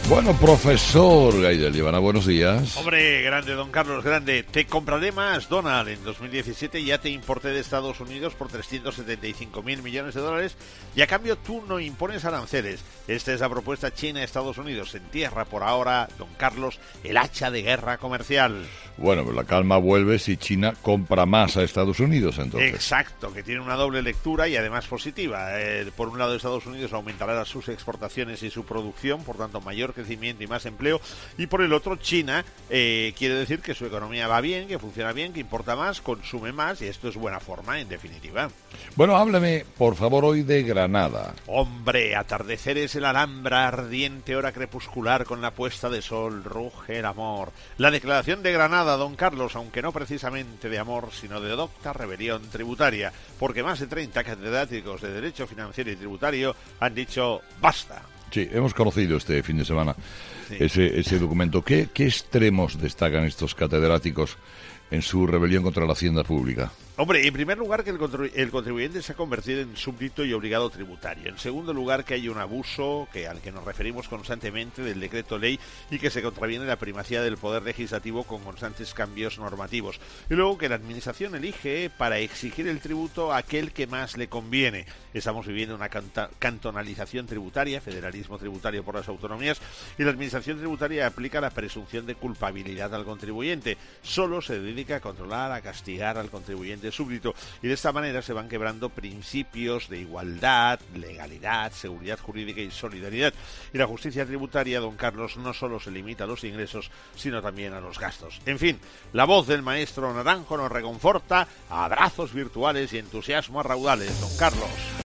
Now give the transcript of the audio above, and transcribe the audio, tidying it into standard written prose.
Bueno, profesor Gaidel Líbana, buenos días. Hombre, grande, don Carlos, grande. Te compraré más, Donald. En 2017 ya te importé de Estados Unidos por 375.000 millones de dólares y a cambio tú no impones aranceles. Esta es la propuesta China-Estados Unidos. Entierra por ahora, don Carlos, el hacha de guerra comercial. Bueno, pues la calma vuelve si China compra más a Estados Unidos, entonces. Exacto, que tiene una doble lectura y además positiva. Por un lado, Estados Unidos aumentará sus exportaciones y su producción, por tanto, mayor crecimiento y más empleo. Y por el otro, China quiere decir que su economía va bien, que funciona bien, que importa más, consume más y esto es buena forma, en definitiva. Bueno, háblame, por favor, hoy de Granada. Hombre, atardeceres en la Alhambra, ardiente hora crepuscular con la puesta de sol, ruge el amor. La declaración de Granada, don Carlos, aunque no precisamente de amor, sino de docta rebelión tributaria, porque más de 30 catedráticos de Derecho Financiero y Tributario han dicho ¡basta! Sí, hemos conocido este fin de semana Sí. ese documento. ¿Qué extremos destacan estos catedráticos en su rebelión contra la hacienda pública? Hombre, en primer lugar que el contribuyente se ha convertido en súbdito y obligado tributario. En segundo lugar que hay un abuso al que nos referimos constantemente del decreto ley y que se contraviene la primacía del poder legislativo con constantes cambios normativos. Y luego que la administración elige para exigir el tributo a aquel que más le conviene. Estamos viviendo una cantonalización tributaria, federalismo tributario por las autonomías, y la administración tributaria aplica la presunción de culpabilidad al contribuyente. Solo se dedica a controlar, a castigar al contribuyente súbdito, y de esta manera se van quebrando principios de igualdad, legalidad, seguridad jurídica y solidaridad. Y la justicia tributaria, don Carlos, no solo se limita a los ingresos, sino también a los gastos. En fin, la voz del maestro Naranjo nos reconforta, abrazos virtuales y entusiasmo a raudales, don Carlos.